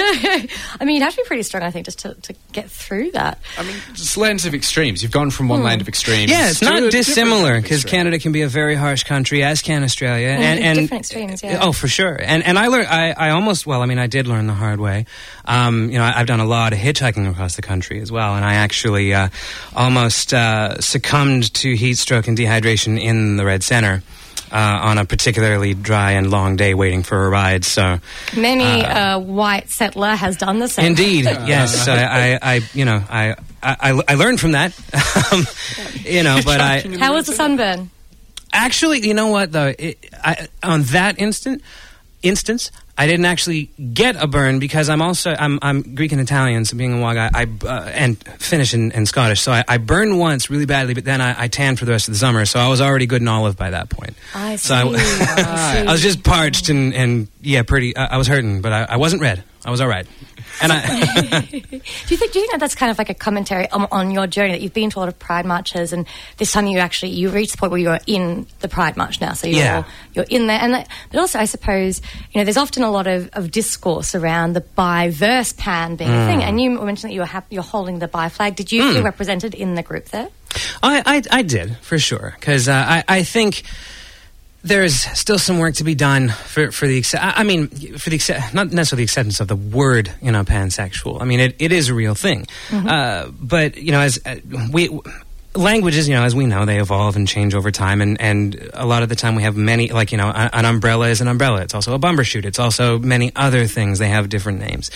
I mean, you'd have to be pretty strong, I think, just to, to get through that. I mean, just lands of extremes. You've gone from one Hmm. land of extremes. Yeah, it's to a not different dissimilar land of because extremes. Canada can be a very harsh country, as can Australia, and, and different extremes, yeah. Oh, for sure. And and I learned. I, I almost well, I mean, I did learn the hard way. Um, you know, I, I've done a lot of hitchhiking across the country as well, and I actually uh, almost uh, succumbed to heat stroke and dehydration in the Red Center. Uh, on a particularly dry and long day waiting for a ride, so Many Uh, uh, white settler has done the same. indeed, yes, I, I, I, you know, I, I, I learned from that, um, you know, but I How was the sunburn? actually, you know what though, it, I, on that instant instance, I didn't actually get a burn because I'm also I'm I'm Greek and Italian, so being a Wag, I, I uh, and Finnish and, and Scottish, so I, I burned once really badly, but then I, I tanned for the rest of the summer, so I was already good and olive by that point. I see. So I, I see. I was just parched and, and yeah, pretty. I, I was hurting, but I, I wasn't red. I was all right. And I, do you think? Do you think that that's kind of like a commentary on, on your journey, that you've been to a lot of Pride marches, and this time you actually you reached the point where you're in the Pride march now, so you're Yeah. you're in there, and that, but also I suppose you know there's often a lot of, of discourse around the bi verse pan being a thing, Mm. and you mentioned that you were hap- you're holding the bi flag. Did you Mm. feel represented in the group there? I, I, I did for sure because uh, I, I think there's still some work to be done for for the acce- I I mean for the acce- not necessarily the acceptance of the word, you know, pansexual. I mean it, it is a real thing, Mhm. uh, but you know as uh, we. Languages, you know, as we know, they evolve and change over time, and, and a lot of the time we have many, like, you know, a- an umbrella is an umbrella. It's also a bumbershoot. It's also many other things. They have different names.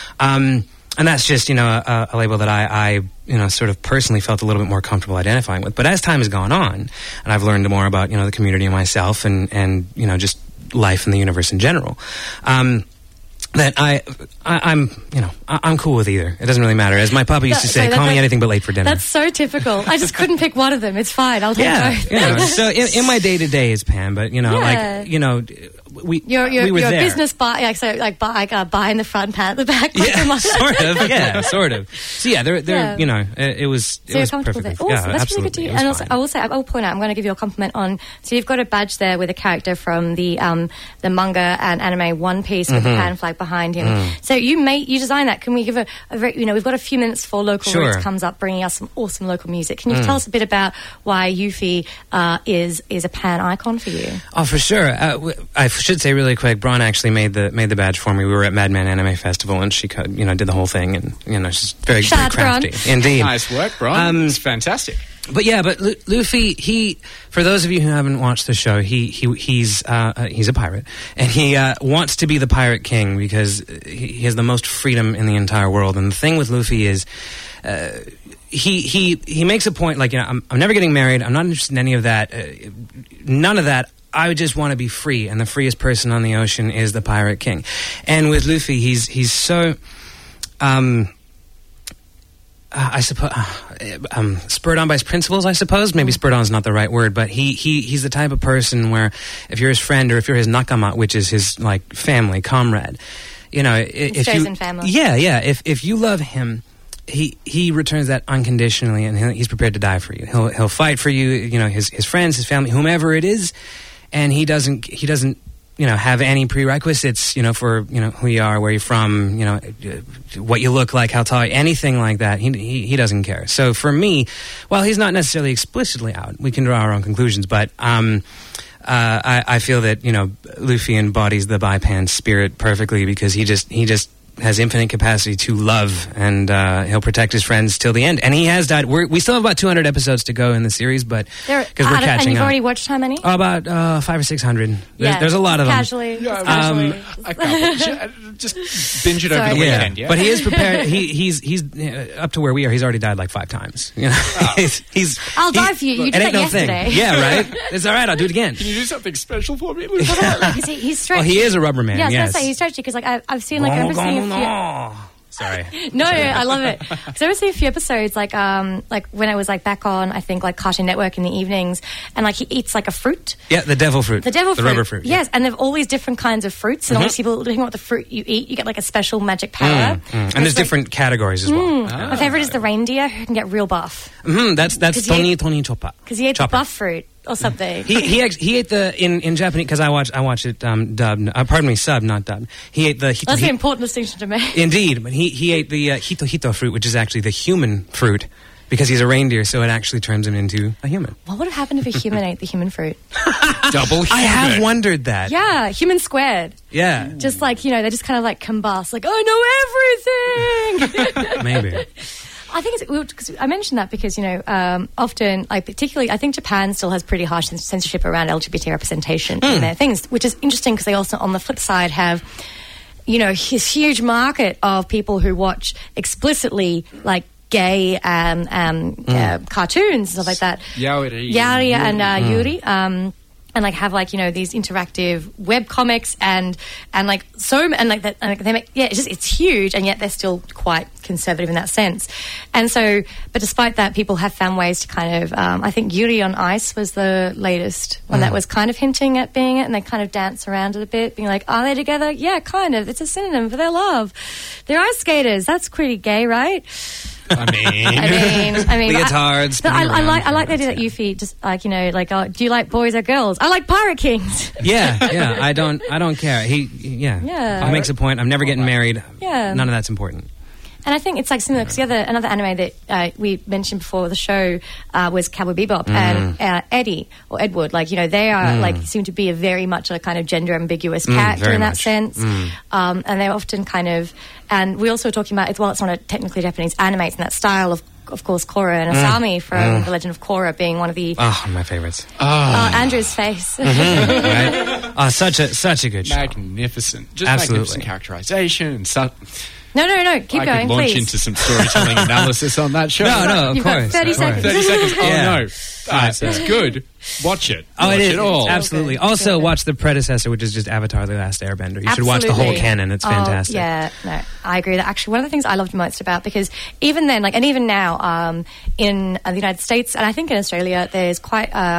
Um, and that's just, you know, a, a label that I, I, you know, sort of personally felt a little bit more comfortable identifying with. But as time has gone on, and I've learned more about, you know, the community and myself and, and you know, just life and the universe in general, um, that I, I, I'm, you know, I, I'm cool with either. It doesn't really matter. As my papa used to That- say, so that- call me that- anything but late for dinner. That's so typical. I just couldn't pick one of them. It's fine. I'll take Yeah, both. you know, so in, in my day to day is Pam, but you know, Yeah. like you know, we You're, you're, we were you're there. a business buy, like so, like buy, like uh, buy in the front, pat at the back. like Yeah, the sort of. Yeah, sort of. So yeah, they're, they're Yeah. you know, it, it was it So you're was comfortable perfect. there. Awesome. Yeah, That's really absolutely. good to hear. It was And also, fine. I will say, I will point out, I'm going to give you a compliment on. So you've got a badge there with a character from the um, the manga and anime One Piece with Mhm. the Japan flag behind him. Mm. So you made you designed that. Can we give a, a very, you know, we've got a few minutes before Local Sure. Roots comes up, bringing us some awesome local music. Can you Mm. tell us a bit about why Yuffie uh, is is a pan icon for you? Oh, for sure. Uh, w- I should say really quick. Braun actually made the made the badge for me. We were at Madman Anime Festival, and she, cut, you know, did the whole thing, and you know, she's very, Shout very out to Braun. crafty. Indeed, Nice work, Braun. Um, it's fantastic. But yeah, but Lu- Luffy, he, for those of you who haven't watched the show, he, he he's uh, uh, he's a pirate, and he uh, wants to be the pirate king because he, he has the most freedom in the entire world. And the thing with Luffy is, uh, he he he makes a point like, you know, I'm, I'm never getting married. I'm not interested in any of that. Uh, none of that. I would just want to be free, and the freest person on the ocean is the pirate king. And with Luffy, he's he's so. Um, Uh, I suppose uh, um, spurred on by his principles. I suppose maybe spurred on is not the right word, but he, he he's the type of person where if you're his friend or if you're his nakama, which is his like family comrade, you know, i- if chosen you family. yeah yeah if if you love him, he he returns that unconditionally, and he'll, he's prepared to die for you. He'll he'll fight for you. You know, his his friends, his family, whomever it is, and he doesn't he doesn't. you know, have any prerequisites, you know, for, you know, who you are, where you're from, you know, uh, what you look like, how tall, anything like that. He, he, he doesn't care. So for me, while he's not necessarily explicitly out, we can draw our own conclusions, but, um, uh, I, I feel that, you know, Luffy embodies the Baipan spirit perfectly because he just, he just, has infinite capacity to love, and uh, he'll protect his friends till the end. And he has died. We're, we still have about two hundred episodes to go in the series, but There- because we're out of- catching and you've up. already watched how many? Oh, about uh, five or six hundred. There's, Yeah, there's a lot of them. casually, just Um, casually. A couple. Just binge it over Sorry. the weekend, yeah? But he is prepared. he, he's he's uh, up to where we are. He's already died like five times. You know, he's, he's. I'll he- die for you. You it did ain't that no thing. yesterday. Yeah, right. It's all right. I'll do it again. Can you do something special for me? Because he, he's stretchy. Oh, he is a rubber man. Yeah, I was yes. gonna say he's stretchy because like I, I've seen like I've ever seen a few. Sorry. No, no, I love it. Because I ever see a few episodes, like um, like when I was like back on, I think like Cartoon Network in the evenings, and like he eats like a fruit, Yeah, the devil fruit. the devil the fruit, rubber fruit. yes, and they've all these different kinds of fruits, and Mhm. obviously, people depending on what the fruit you eat, you get like a special magic power. Mm, mm. And there's different categories as well. Mm. My favorite is the reindeer who can get real buff hmm That's that's 'Cause he Tony ate- Tony Choppa. because he ate Chopper. the buff fruit or something. He he ex- he ate the in, in Japanese because I watch I watch it um, dubbed. Uh, pardon me, sub not dubbed. He ate the hito, That's an hito- important distinction to make. Indeed, but he he ate the uh, hito hito fruit, which is actually the human fruit, because he's a reindeer, so it actually turns him into a human. What would have happened if a human ate the human fruit? Double. I have wondered that. Yeah, human squared. Yeah, Just like, you know, they just kind of like combust, like, I know everything. maybe. I think it's because I mentioned that because, you know, um, often, like particularly, I think Japan still has pretty harsh cens- censorship around L G B T representation in their things, which is interesting because they also, on the flip side, have, you know, this huge market of people who watch explicitly like gay um, um, uh, cartoons and stuff like that. Yaoi. Yari and uh, Mm. Yuri. Um, and like have like, you know, these interactive web comics and and like so and like that and like they make yeah it's just it's huge, and yet they're still quite conservative in that sense. And so, but despite that, people have found ways to kind of um, I think Yuri on Ice was the latest one that Mm. was kind of hinting at being it, and they kind of dance around it a bit, being like, are they together? Yeah, kind of. It's a synonym for their love. They're ice skaters. That's pretty gay, right? I mean, I mean, I mean, leotards. But I, spinning I around. like I like the idea that Yuffie just like, you know, like, oh, do you like boys or girls? I like Pirate Kings. Yeah, yeah. I don't. I don't care. He. Yeah. Yeah. He makes a point. I'm never getting married. Yeah. None of that's important. And I think it's like similar because the other another anime that uh, we mentioned before the show uh, was Cowboy Bebop, and uh, Eddie or Edward. Like, you know, they are Mm. like seem to be a very much a kind of gender ambiguous Mm, character very in that much. sense. Mm. Um, and they're often kind of, and we also were talking about, well, it's not a technically Japanese anime, it's in that style of, of course, Korra and Mm. Asami from Mm. The Legend of Korra being one of the. Oh, my favorites. Uh, Andrew's face. Mhm, right? Oh, such a such a good show. Magnificent. Just Absolutely. magnificent characterization. So, No, no, no. Keep I going, could launch please. into some storytelling analysis on that show. No, no, of You've got course. thirty of course. seconds. thirty seconds. Oh, Yeah. no. Ah, it's, it's good. Watch it. Oh, Watch it is. it all. Absolutely. Also, watch the predecessor, which is just Avatar: The Last Airbender. You should watch the whole Absolutely. canon. It's Oh, fantastic. yeah, no, I agree. That actually one of the things I loved most about, because even then, like, and even now, um, in uh, the United States and I think in Australia, there's quite um,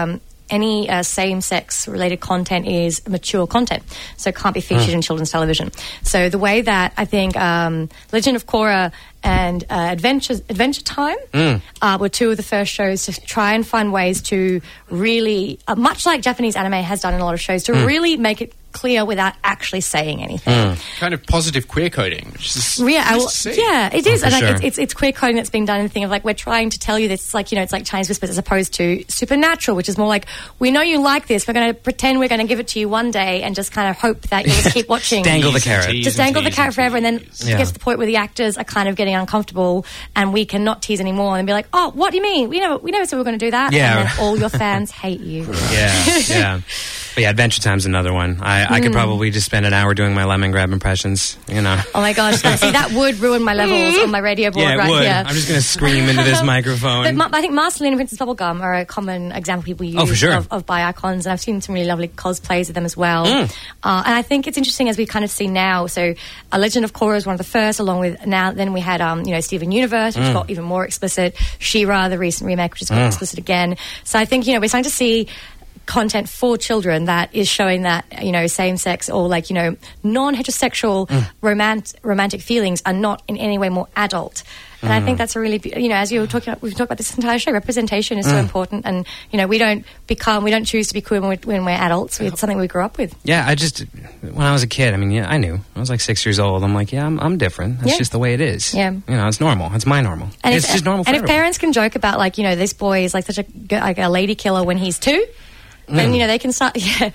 any uh, same-sex related content is mature content, so it can't be featured Mm. in children's television. So the way that I think um, Legend of Korra and uh, Adventure Adventure Time Mm. uh, were two of the first shows to try and find ways to really, uh, much like Japanese anime has done in a lot of shows, to Mm. really make it clear without actually saying anything. Kind of positive queer coding, which is Yeah, nice well, to see. yeah, it is, Oh, for and like, sure. it's, it's it's queer coding that's being done in the thing of like we're trying to tell you this. It's like, you know, it's like Chinese whispers as opposed to Supernatural, which is more like we know you like this. We're going to pretend we're going to give it to you one day and just kind of hope that you'll just keep watching. Dangle the carrot. Tease Just and dangle the tease carrot forever, and then it Yeah. gets to the point where the actors are kind of getting uncomfortable, and we cannot tease anymore, and be like, oh, what do you mean? We never we never said we were going to do that. Yeah. And then all your fans hate you. Yeah, yeah. But yeah, Adventure Time's another one. I, I could Mm. probably just spend an hour doing my lemon grab impressions, you know. Oh my gosh, that, see, that would ruin my levels on my radio board Yeah, it right would. here. I'm just going to scream into this microphone. But ma- I think Marceline and Princess Bubblegum are a common example people use Oh, for sure. of, of bi icons, and I've seen some really lovely cosplays of them as well. Mm. Uh, and I think it's interesting as we kind of see now. So, A Legend of Korra is one of the first, along with now. Then we had, um, you know, Steven Universe, which Mm. got even more explicit. She-Ra, the recent remake, which has got Mm. explicit again. So I think, you know, we're starting to see content for children that is showing that, you know, same-sex or like, you know, non-heterosexual Mm. romant- romantic feelings are not in any way more adult. And I Mm. think that's a really, be- you know, as you were talking about, we've talked about this entire show, representation is so Mm. important. And, you know, we don't become, we don't choose to be queer when we're, when we're adults. It's something we grew up with. Yeah, I just, when I was a kid, I mean, yeah, I knew. I was like six years old. I'm like, yeah, I'm, I'm different. That's Yeah. just the way it is. Yeah. You know, it's normal. It's my normal. And it's if, just normal for And if everyone. parents can joke about, like, you know, this boy is like such a, g- like a lady killer when he's two, then, Mm. you know, they can start, yeah.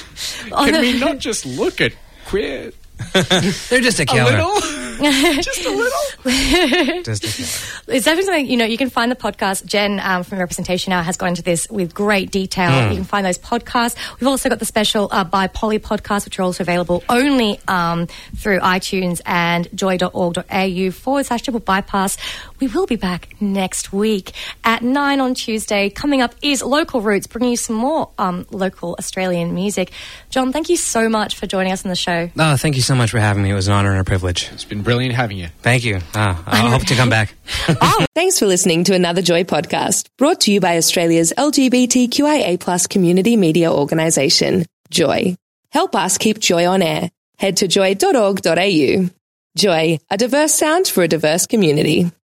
On Can the- we not just look at queer? They're just a A killer. little? Just a little? Just a killer. It's definitely something, you know, you can find the podcast. Jen um, from Representation Now has gone into this with great detail. Mm. You can find those podcasts. We've also got the special uh, By Polly podcast, which are also available only um, through iTunes and joy.org.au forward slash triple bypass. We will be back next week at nine on Tuesday. Coming up is Local Roots, bringing you some more um, local Australian music. John, thank you so much for joining us on the show. Oh, thank you so much for having me. It was an honor and a privilege. It's been brilliant having you. Thank you. Oh, I hope to come back. Thanks for listening to another Joy podcast, brought to you by Australia's L G B T Q I A plus community media organisation, Joy. Help us keep Joy on air. Head to joy dot org dot a u. Joy, a diverse sound for a diverse community.